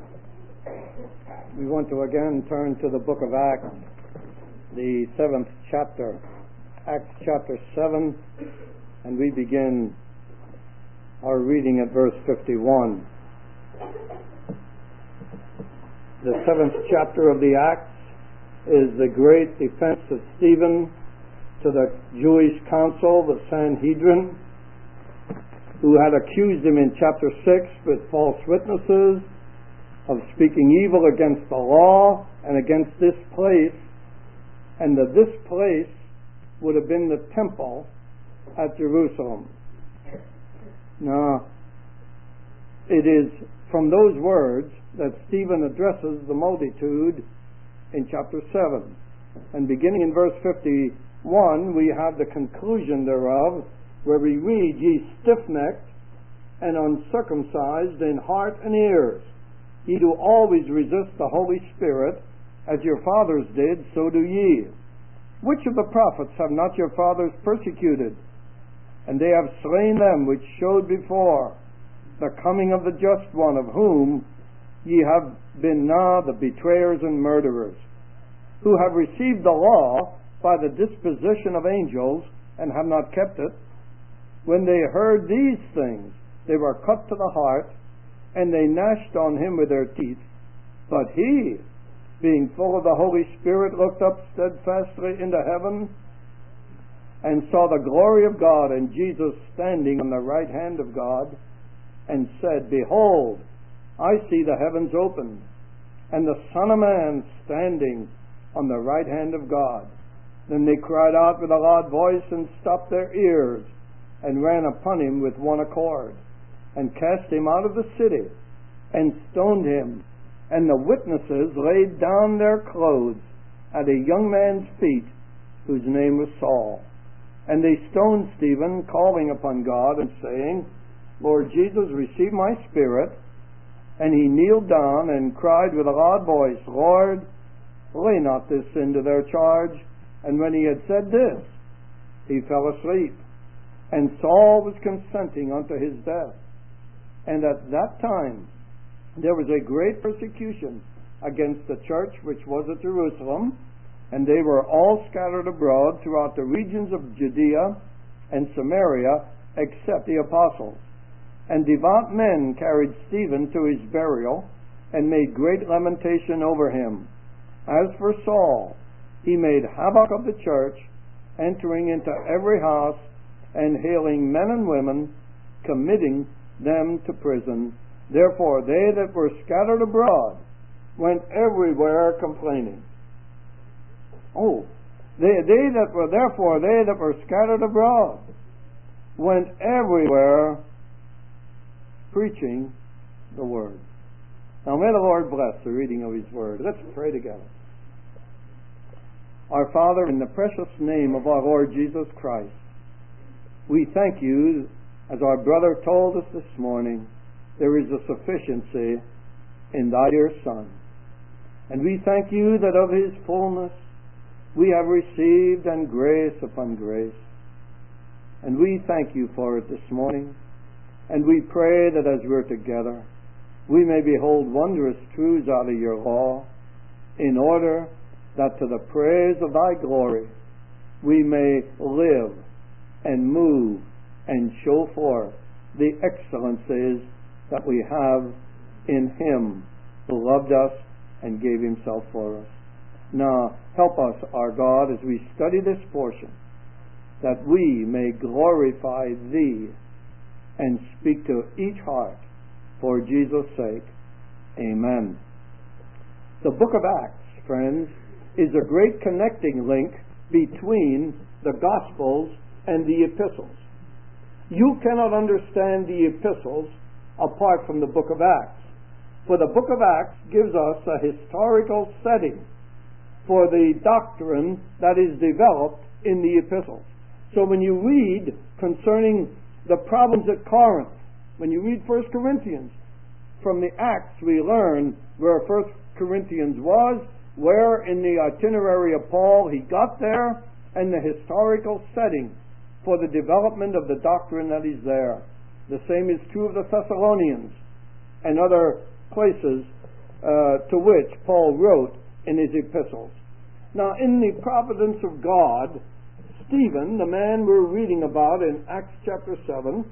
We want to again turn to the book of Acts, the 7th chapter, Acts chapter 7, and we begin our reading at verse 51. The 7th chapter of the Acts is the great defense of Stephen to the Jewish council, the Sanhedrin, who had accused him in chapter 6 with false witnesses of speaking evil against the law and against this place, and that this place would have been the temple at Jerusalem. Now, it is from those words that Stephen addresses the multitude in chapter 7. And beginning in verse 51, we have the conclusion thereof, where we read, "Ye stiff-necked and uncircumcised in heart and ears, ye do always resist the Holy Spirit, as your fathers did, so do ye. Which of the prophets have not your fathers persecuted? And they have slain them which showed before the coming of the just one, of whom ye have been now the betrayers and murderers, who have received the law by the disposition of angels, and have not kept it. When they heard these things, they were cut to the heart, and they gnashed on him with their teeth. But he, being full of the Holy Spirit, looked up steadfastly into heaven, and saw the glory of God, and Jesus standing on the right hand of God, and said, Behold, I see the heavens opened, and the Son of Man standing on the right hand of God. Then they cried out with a loud voice, and stopped their ears, and ran upon him with one accord, and cast him out of the city, and stoned him. And the witnesses laid down their clothes at a young man's feet, whose name was Saul. And they stoned Stephen, calling upon God, and saying, Lord Jesus, receive my spirit. And he kneeled down, and cried with a loud voice, Lord, lay not this sin to their charge. And when he had said this, he fell asleep. And Saul was consenting unto his death. And at that time there was a great persecution against the church which was at Jerusalem, and they were all scattered abroad throughout the regions of Judea and Samaria, except the apostles. And devout men carried Stephen to his burial, and made great lamentation over him. As for Saul, he made havoc of the church, entering into every house, and hailing men and women, committing them to prison. Therefore they that were scattered abroad went everywhere complaining. They that were scattered abroad went everywhere preaching the word. Now may the Lord bless the reading of his word. Let's pray together. Our Father, in the precious name of our Lord Jesus Christ, we thank you. As our brother told us this morning, there is a sufficiency in thy dear Son. And we thank you that of his fullness we have received, and grace upon grace. And we thank you for it this morning. And we pray that as we're together, we may behold wondrous truths out of your law, in order that to the praise of thy glory we may live and move and show forth the excellencies that we have in him who loved us and gave himself for us. Now, help us, our God, as we study this portion, that we may glorify thee and speak to each heart for Jesus' sake. Amen. The book of Acts, friends, is a great connecting link between the Gospels and the epistles. You cannot understand the epistles apart from the book of Acts. For the book of Acts gives us a historical setting for the doctrine that is developed in the epistles. So when you read concerning the problems at Corinth, when you read 1 Corinthians, from the Acts we learn where 1 Corinthians was, where in the itinerary of Paul he got there, and the historical setting for the development of the doctrine that is there. The same is true of the Thessalonians and other places to which Paul wrote in his epistles. Now, in the providence of God, Stephen, the man we're reading about in Acts chapter 7,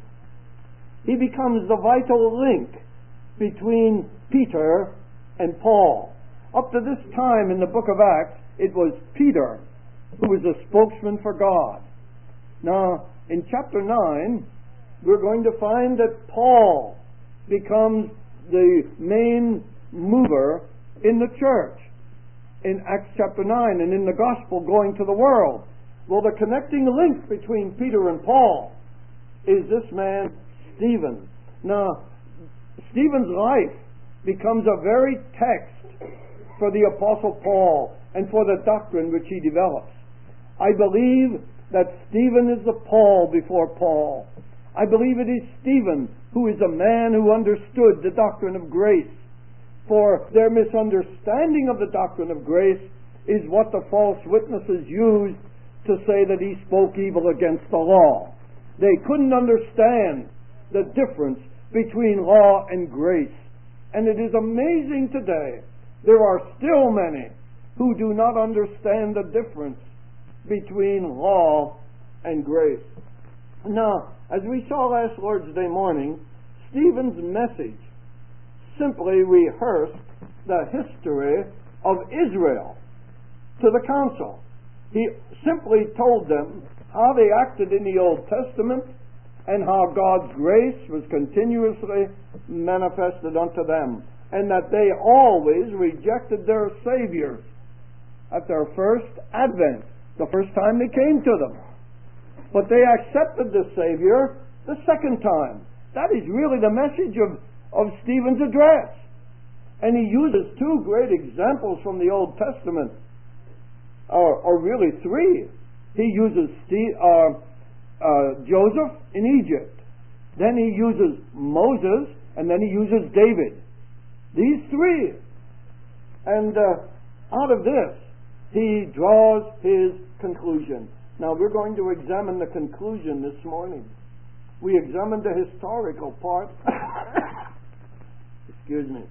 he becomes the vital link between Peter and Paul. Up to this time in the book of Acts, it was Peter who was a spokesman for God. Now, in chapter 9, we're going to find that Paul becomes the main mover in the church in Acts chapter 9 and in the gospel going to the world. Well, the connecting link between Peter and Paul is this man, Stephen. Now, Stephen's life becomes a very text for the Apostle Paul and for the doctrine which he develops. I believe that Stephen is the Paul before Paul. I believe it is Stephen who is a man who understood the doctrine of grace. For their misunderstanding of the doctrine of grace is what the false witnesses used to say that he spoke evil against the law. They couldn't understand the difference between law and grace. And it is amazing today, there are still many who do not understand the difference between law and grace. Now, as we saw last Lord's Day morning, Stephen's message simply rehearsed the history of Israel to the council. He simply told them how they acted in the Old Testament and how God's grace was continuously manifested unto them, and that they always rejected their saviors at their first advent, the first time they came to them. But they accepted the Savior the second time. That is really the message of Stephen's address. And he uses two great examples from the Old Testament, or really three. He uses Joseph in Egypt. Then he uses Moses, and then he uses David. These three. And out of this, he draws his conclusion. Now, we're going to examine the conclusion this morning. We examined the historical part excuse me,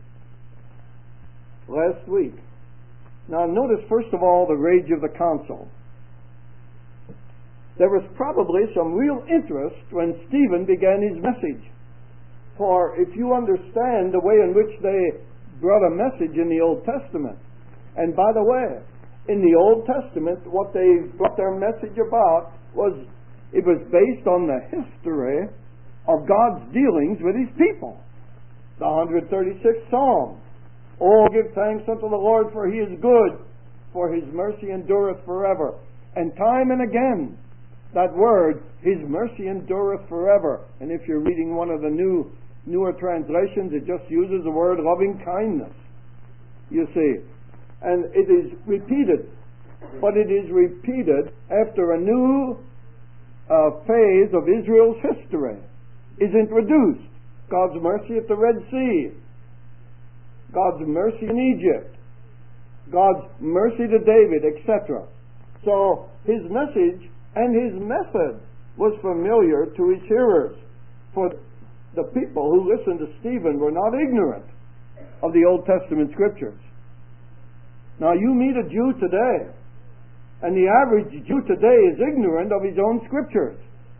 last week. Now, notice first of all the rage of the council. There was probably some real interest when Stephen began his message. For if you understand the way in which they brought a message in the Old Testament, and by the way, in the Old Testament, what they brought their message about was, it was based on the history of God's dealings with His people. The 136th Psalm. Oh, give thanks unto the Lord, for He is good, for His mercy endureth forever. And time and again, that word, His mercy endureth forever. And if you're reading one of the newer translations, it just uses the word loving kindness. You see. And it is repeated. But it is repeated after a new phase of Israel's history is introduced. God's mercy at the Red Sea. God's mercy in Egypt. God's mercy to David, etc. So his message and his method was familiar to his hearers. For the people who listened to Stephen were not ignorant of the Old Testament scriptures. Now you meet a Jew today, and the average Jew today is ignorant of his own scriptures.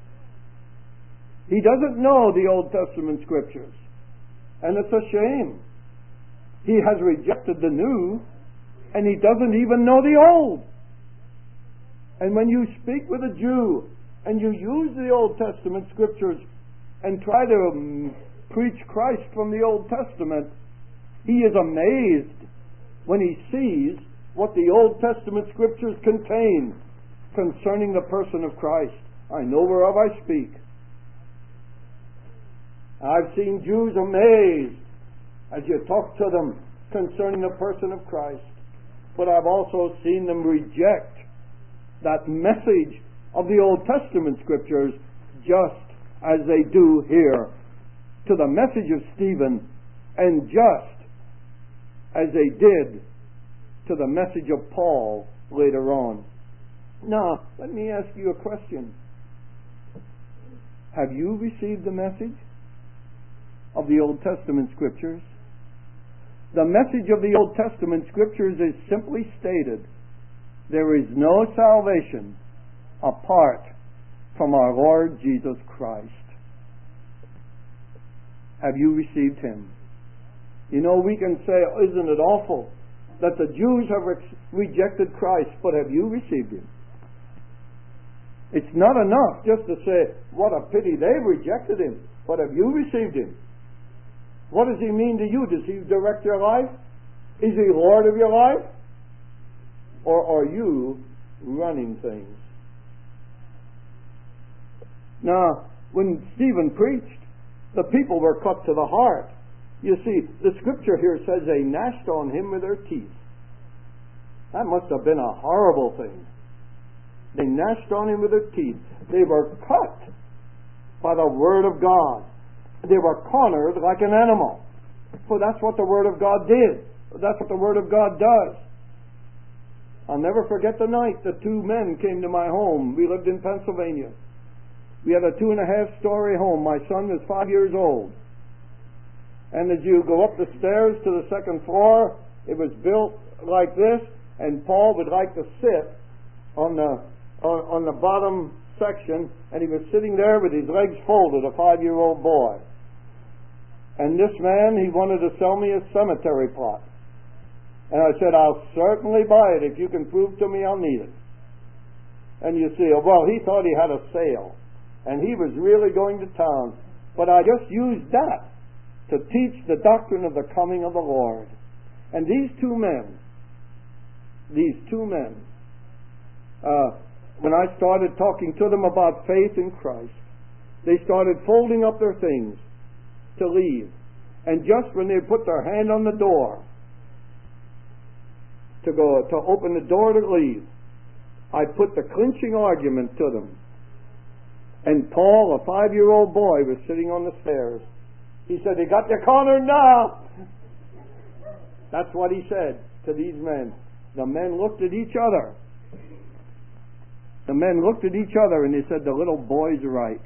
He doesn't know the Old Testament scriptures. And it's a shame. He has rejected the new, and he doesn't even know the old. And when you speak with a Jew, and you use the Old Testament scriptures, and try to preach Christ from the Old Testament, he is amazed when he sees what the Old Testament scriptures contain concerning the person of Christ. I know whereof I speak. I've seen Jews amazed as you talk to them concerning the person of Christ. But I've also seen them reject that message of the Old Testament scriptures just as they do here to the message of Stephen, and just as they did to the message of Paul later on. Now, let me ask you a question. Have you received the message of the Old Testament scriptures? The message of the Old Testament Scriptures is simply stated: there is no salvation apart from our Lord Jesus Christ. Have you received Him? You know, we can say, isn't it awful that the Jews have rejected Christ, but have you received Him? It's not enough just to say, what a pity they've rejected Him, but have you received Him? What does He mean to you? Does He direct your life? Is He Lord of your life? Or are you running things? Now, when Stephen preached, the people were cut to the heart. You see, the Scripture here says they gnashed on Him with their teeth. That must have been a horrible thing. They gnashed on Him with their teeth. They were cut by the Word of God. They were cornered like an animal. For that's what the Word of God did. That's what the Word of God does. I'll never forget the night the two men came to my home. We lived in Pennsylvania. We had a 2.5-story home. My son was 5 years old. And as you go up the stairs to the second floor, it was built like this, and Paul would like to sit on the bottom section, and he was sitting there with his legs folded, a 5-year-old boy. And this man, he wanted to sell me a cemetery plot. And I said, I'll certainly buy it if you can prove to me I'll need it. And you see, well, he thought he had a sale, and he was really going to town. But I just used that to teach the doctrine of the coming of the Lord. And these two men, when I started talking to them about faith in Christ, they started folding up their things to leave. And just when they put their hand on the door to open the door to leave, I put the clinching argument to them. And Paul, a 5-year-old boy, was sitting on the stairs. He said, "They got you cornered now." That's what he said to these men. The men looked at each other. The men looked at each other and they said, "The little boy's right."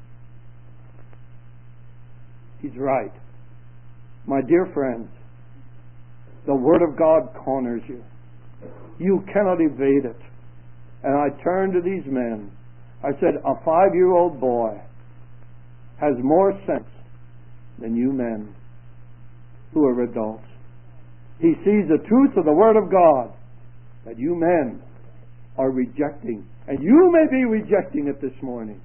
He's right. My dear friends, the Word of God corners you. You cannot evade it. And I turned to these men. I said, a 5-year-old boy has more sense than you men who are adults. He sees the truth of the Word of God that you men are rejecting. And you may be rejecting it this morning.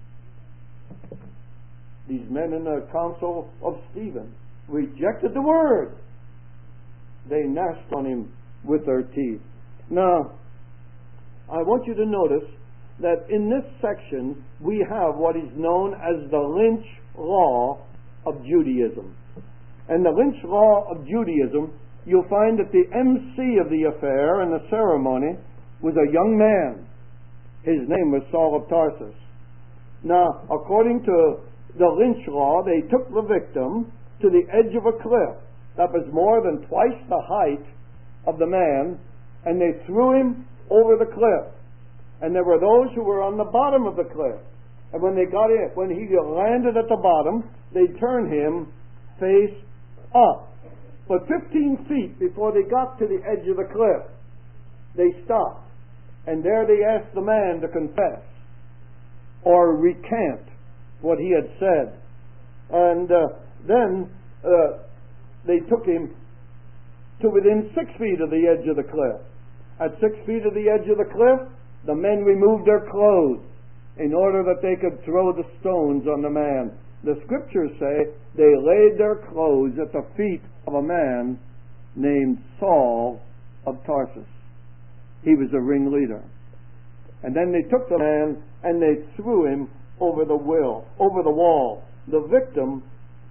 These men in the council of Stephen rejected the Word. They gnashed on him with their teeth. Now, I want you to notice that in this section we have what is known as the Lynch Law of Judaism. And the Lynch Law of Judaism, you'll find that the MC of the affair and the ceremony was a young man. His name was Saul of Tarsus. Now, according to the Lynch Law, they took the victim to the edge of a cliff that was more than twice the height of the man, and they threw him over the cliff. And there were those who were on the bottom of the cliff. And when he landed at the bottom, they turned him face up. But 15 feet before they got to the edge of the cliff, they stopped. And there they asked the man to confess or recant what he had said. And then they took him to within 6 feet of the edge of the cliff. At 6 feet of the edge of the cliff, the men removed their clothes in order that they could throw the stones on the man. The Scriptures say they laid their clothes at the feet of a man named Saul of Tarsus. He was a ringleader. And then they took the man and they threw him over the wall. The victim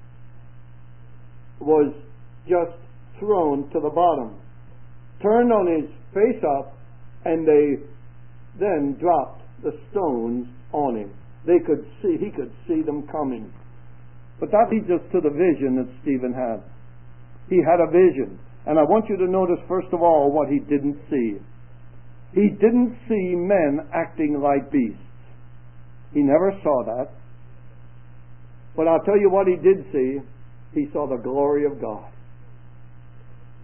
was just thrown to the bottom, turned on his face up, and they then dropped the stones on him. He could see them coming. But that leads us to the vision that Stephen had. He had a vision. And I want you to notice, first of all, what he didn't see. He didn't see men acting like beasts. He never saw that. But I'll tell you what he did see. He saw the glory of God.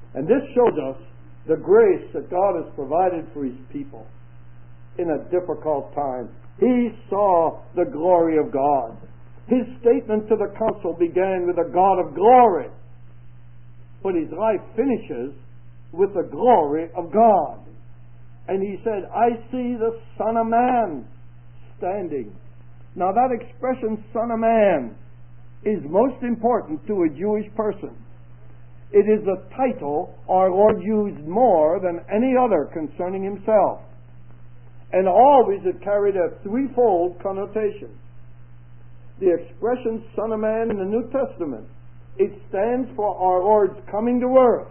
And this shows us the grace that God has provided for His people in a difficult time. He saw the glory of God. His statement to the council began with a God of glory, but his life finishes with the glory of God. And he said, I see the Son of Man standing. Now that expression, Son of Man, is most important to a Jewish person. It is a title our Lord used more than any other concerning Himself. And always it carried a threefold connotation. The expression Son of Man in the New Testament, it stands for our Lord's coming to earth.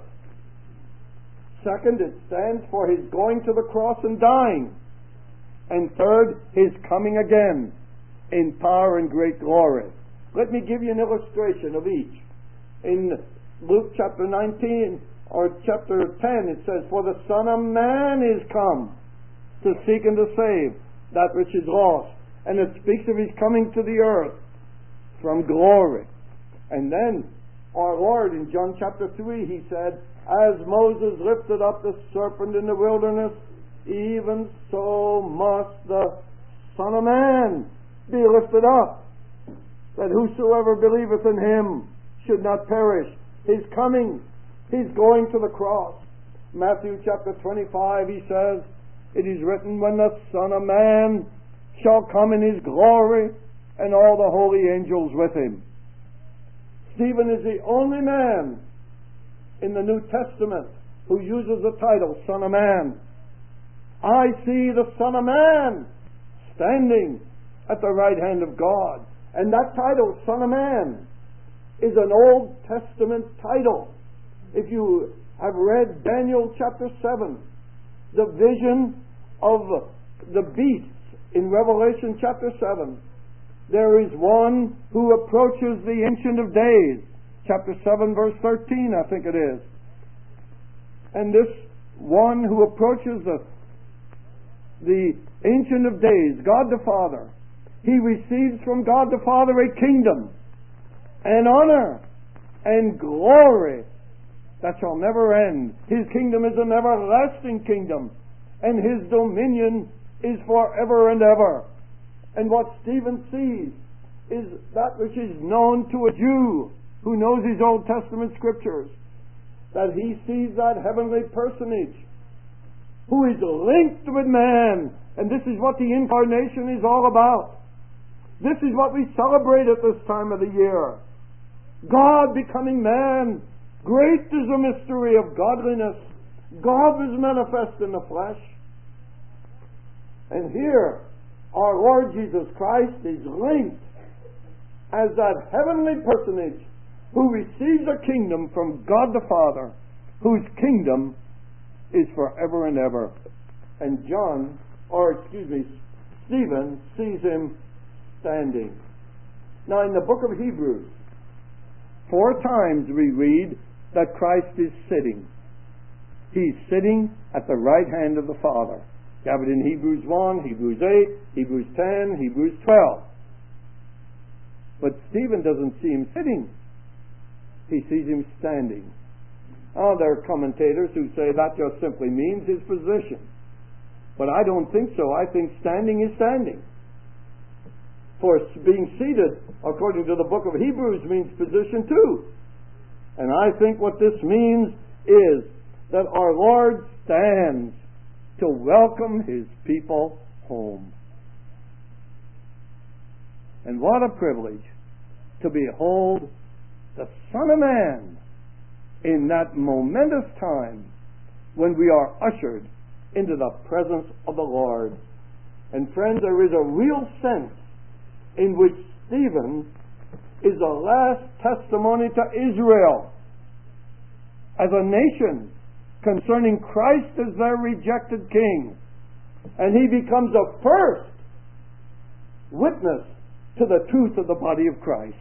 Second, it stands for His going to the cross and dying. And third, His coming again in power and great glory. Let me give you an illustration of each. In Luke chapter 19 or chapter 10, it says, For the Son of Man is come to seek and to save that which is lost. And it speaks of His coming to the earth from glory. And then our Lord in John chapter 3, He said, As Moses lifted up the serpent in the wilderness, even so must the Son of Man be lifted up, that whosoever believeth in Him should not perish. His coming, His going to the cross. Matthew chapter 25, He says, It is written, When the Son of Man shall come in His glory, and all the holy angels with Him. Stephen is the only man in the New Testament who uses the title Son of Man. I see the Son of Man standing at the right hand of God. And that title, Son of Man, is an Old Testament title. If you have read Daniel chapter 7, the vision of the beasts in Revelation chapter 7, there is one who approaches the Ancient of Days. Chapter 7 verse 13, I think it is. And this one who approaches the Ancient of Days, God the Father, he receives from God the Father a kingdom and honor and glory that shall never end. His kingdom is an everlasting kingdom, and His dominion is forever and ever. And what Stephen sees is that which is known to a Jew who knows his Old Testament scriptures, that he sees that heavenly personage who is linked with man. And this is what the incarnation is all about. This is what we celebrate at this time of the year. God becoming man. Great is the mystery of godliness. God was manifest in the flesh. And here, our Lord Jesus Christ is linked as that heavenly personage who receives a kingdom from God the Father, whose kingdom is forever and ever. And Stephen sees Him standing. Now in the book of Hebrews, 4 times we read that Christ is sitting. He's sitting at the right hand of the Father. You have it in Hebrews 1, Hebrews 8, Hebrews 10, Hebrews 12. But Stephen doesn't see Him sitting. He sees Him standing. Oh, there are commentators who say that just simply means His position. But I don't think so. I think standing is standing. For being seated, according to the book of Hebrews, means position too. And I think what this means is that our Lord stands to welcome His people home. And what a privilege to behold the Son of Man in that momentous time when we are ushered into the presence of the Lord. And friends, there is a real sense in which Stephen is the last testimony to Israel as a nation concerning Christ as their rejected king. And he becomes a first witness to the truth of the body of Christ.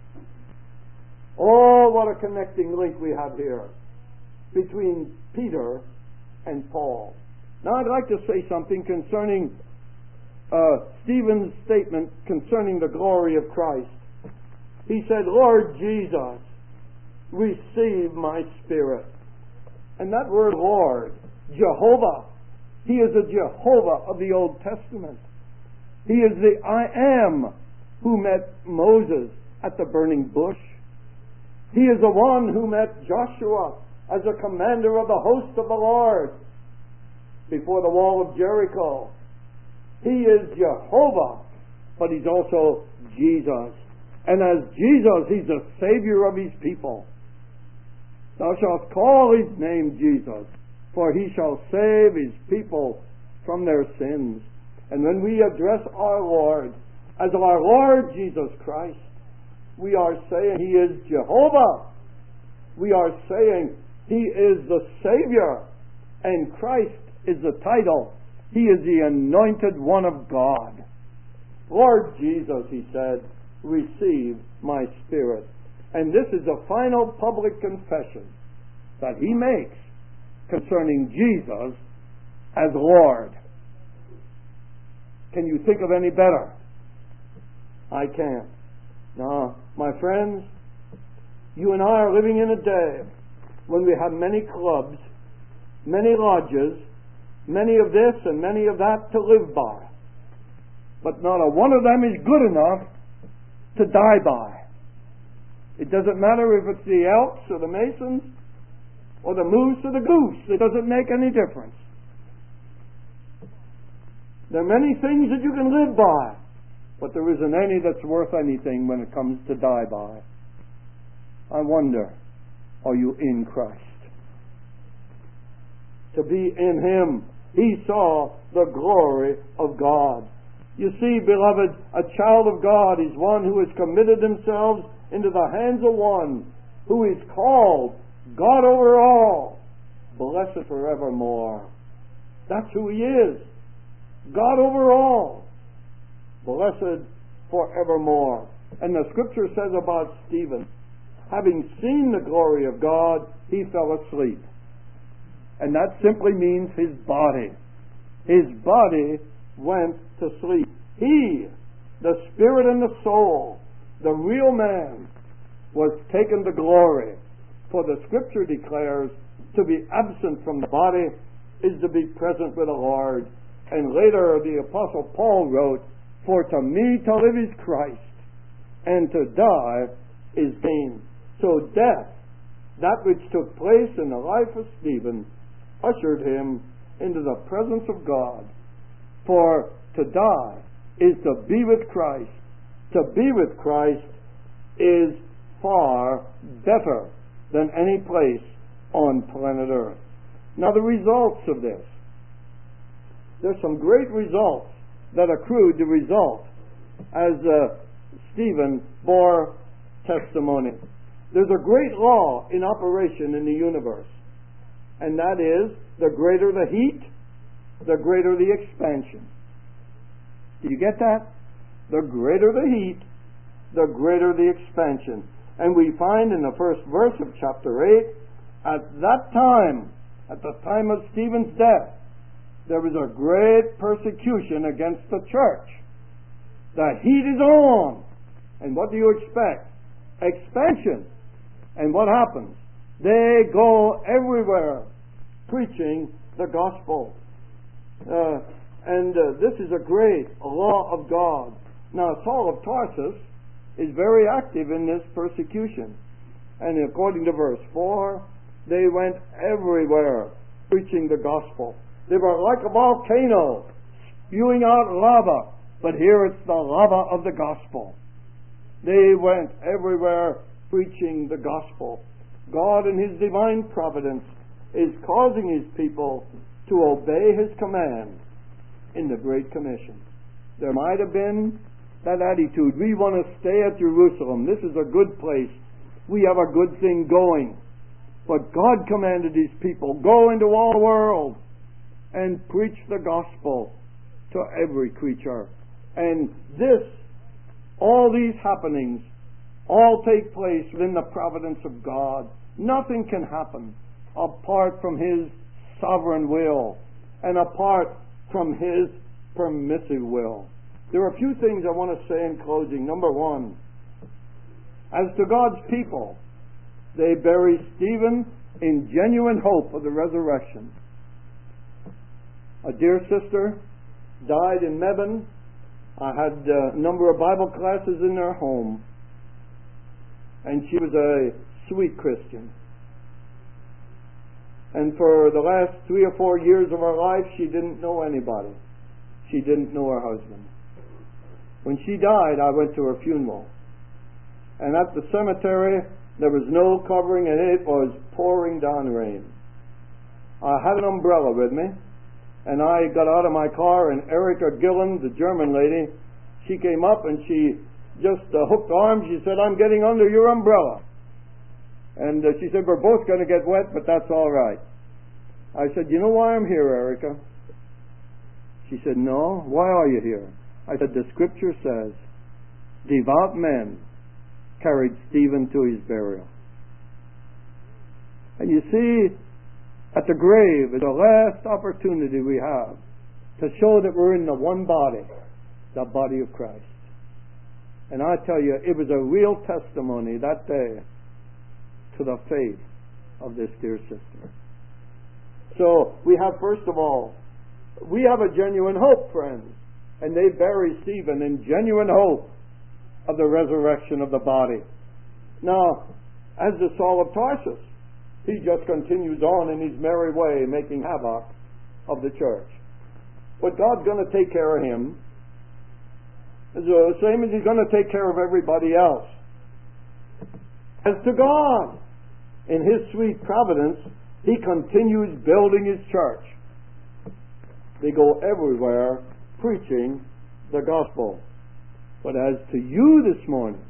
Oh, what a connecting link we have here between Peter and Paul. Now I'd like to say something concerning Stephen's statement concerning the glory of Christ. He said, Lord Jesus, receive my spirit. And that word Lord, Jehovah, He is a Jehovah of the Old Testament. He is the I Am who met Moses at the burning bush. He is the one who met Joshua as a commander of the host of the Lord before the wall of Jericho. He is Jehovah, but He's also Jesus. And as Jesus, He's the Savior of His people. Thou shalt call His name Jesus, for He shall save His people from their sins. And when we address our Lord as our Lord Jesus Christ, we are saying He is Jehovah. We are saying He is the Savior, and Christ is the title. He is the Anointed One of God. Lord Jesus, He said, receive my spirit. And this is a final public confession that He makes concerning Jesus as Lord. Can you think of any better? I can't. Now, my friends, you and I are living in a day when we have many clubs, many lodges, many of this and many of that to live by. But not a one of them is good enough to die by. It doesn't matter if it's the Elks or the Masons or the Moose or the Goose. It doesn't make any difference. There are many things that you can live by, but there isn't any that's worth anything when it comes to die by. I wonder, are you in Christ? To be in Him, he saw the glory of God. You see, beloved, a child of God is one who has committed themselves into the hands of one who is called God over all, blessed forevermore. That's who He is. God over all, blessed forevermore. And the Scripture says about Stephen, having seen the glory of God, he fell asleep. And that simply means his body. His body went to sleep. He, the spirit and the soul, the real man, was taken to glory. For the Scripture declares, to be absent from the body is to be present with the Lord. And later the Apostle Paul wrote, for to me to live is Christ, and to die is gain. So death, that which took place in the life of Stephen, ushered him into the presence of God. For to die is to be with Christ. To be with Christ is far better than any place on planet Earth. Now the results of this. There's some great results that accrued the result as Stephen bore testimony. There's a great law in operation in the universe, and that is, the greater the heat, the greater the expansion. Do you get that? The greater the heat, the greater the expansion. And we find in the first verse of chapter 8, at that time, at the time of Stephen's death, there was a great persecution against the church. The heat is on. And what do you expect? Expansion. And what happens? They go everywhere preaching the gospel. This is a great law of God. Now, Saul of Tarsus is very active in this persecution. And according to verse 4, they went everywhere preaching the gospel. They were like a volcano spewing out lava, but here it's the lava of the gospel. They went everywhere preaching the gospel. God in His divine providence is causing His people to obey His command in the Great Commission. There might have been that attitude. We want to stay at Jerusalem. This is a good place. We have a good thing going. But God commanded His people, go into all the world and preach the gospel to every creature. And all these happenings, all take place within the providence of God. Nothing can happen apart from His sovereign will and apart from His permissive will. There are a few things I want to say in closing. Number one, as to God's people, they bury Stephen in genuine hope of the resurrection. A dear sister died in Mebane. I had a number of Bible classes in their home, and she was a sweet Christian. And for the last 3 or 4 years of her life, she didn't know anybody. She didn't know her husband. When she died, I went to her funeral. And at the cemetery, there was no covering, and it was pouring down rain. I had an umbrella with me, and I got out of my car, and Erica Gillen, the German lady, she came up and she just hooked arms. She said, "I'm getting under your umbrella." And she said, "We're both going to get wet, but that's all right." I said, "You know why I'm here, Erica?" She said, "No. Why are you here?" I said, "The scripture says, devout men carried Stephen to his burial." And you see, at the grave is the last opportunity we have to show that we're in the one body, the body of Christ. And I tell you, it was a real testimony that day to the faith of this dear sister. So we have, first of all, we have a genuine hope, friends. And they bury Stephen in genuine hope of the resurrection of the body. Now, as the Saul of Tarsus, he just continues on in his merry way, making havoc of the church. But God's going to take care of him, the same as he's going to take care of everybody else. As to God, in his sweet providence, he continues building his church. They go everywhere preaching the gospel. But as to you this morning,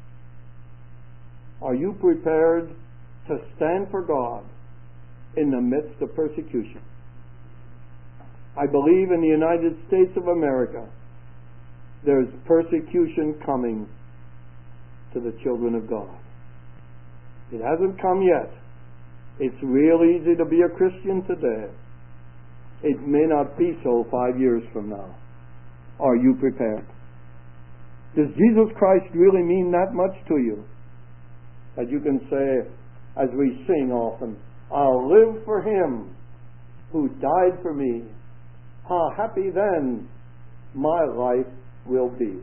are you prepared to stand for God in the midst of persecution? I believe in the United States of America, there's persecution coming to the children of God. It hasn't come yet. It's real easy to be a Christian today. It may not be so 5 years from now. Are you prepared? Does Jesus Christ really mean that much to you? That you can say, as we sing often, "I'll live for him who died for me. How happy then my life will be."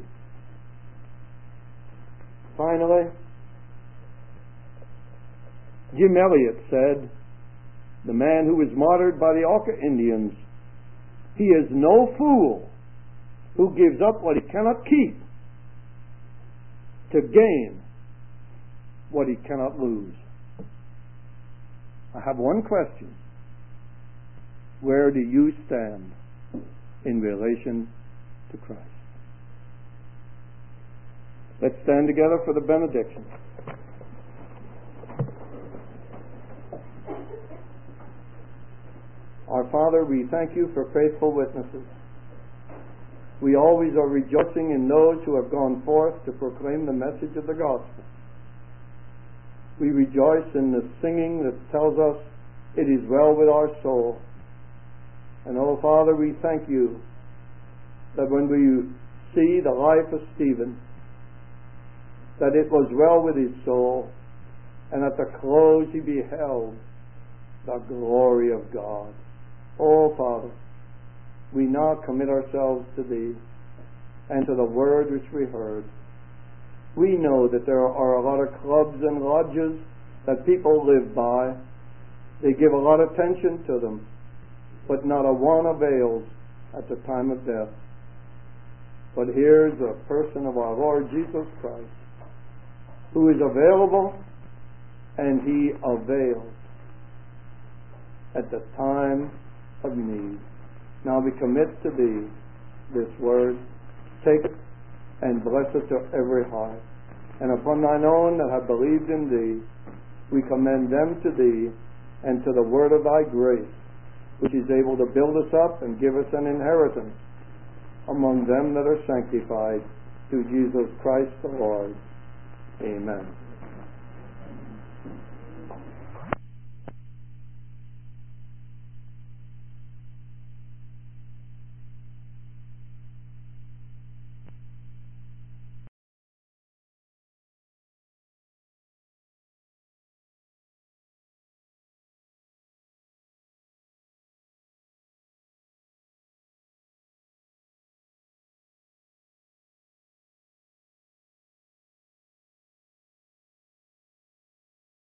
Finally, Jim Elliot said, the man who was martyred by the Auca Indians, "He is no fool who gives up what he cannot keep to gain what he cannot lose." I have one question. Where do you stand in relation to Christ? Let's stand together for the benediction. Our Father, we thank you for faithful witnesses. We always are rejoicing in those who have gone forth to proclaim the message of the gospel. We rejoice in the singing that tells us it is well with our soul. And oh Father, we thank you that when we see the life of Stephen, that it was well with his soul, and at the close he beheld the glory of God. Oh Father, we now commit ourselves to Thee and to the word which we heard. We know that there are a lot of clubs and lodges that people live by. They give a lot of attention to them, but not a one avails at the time of death. But here's a person of our Lord Jesus Christ who is available, and He avails at the time of need. Now we commit to Thee this word. Take it and bless it to every heart. And upon Thine own that have believed in Thee, we commend them to Thee and to the word of Thy grace, which is able to build us up and give us an inheritance among them that are sanctified through Jesus Christ the Lord. Amen.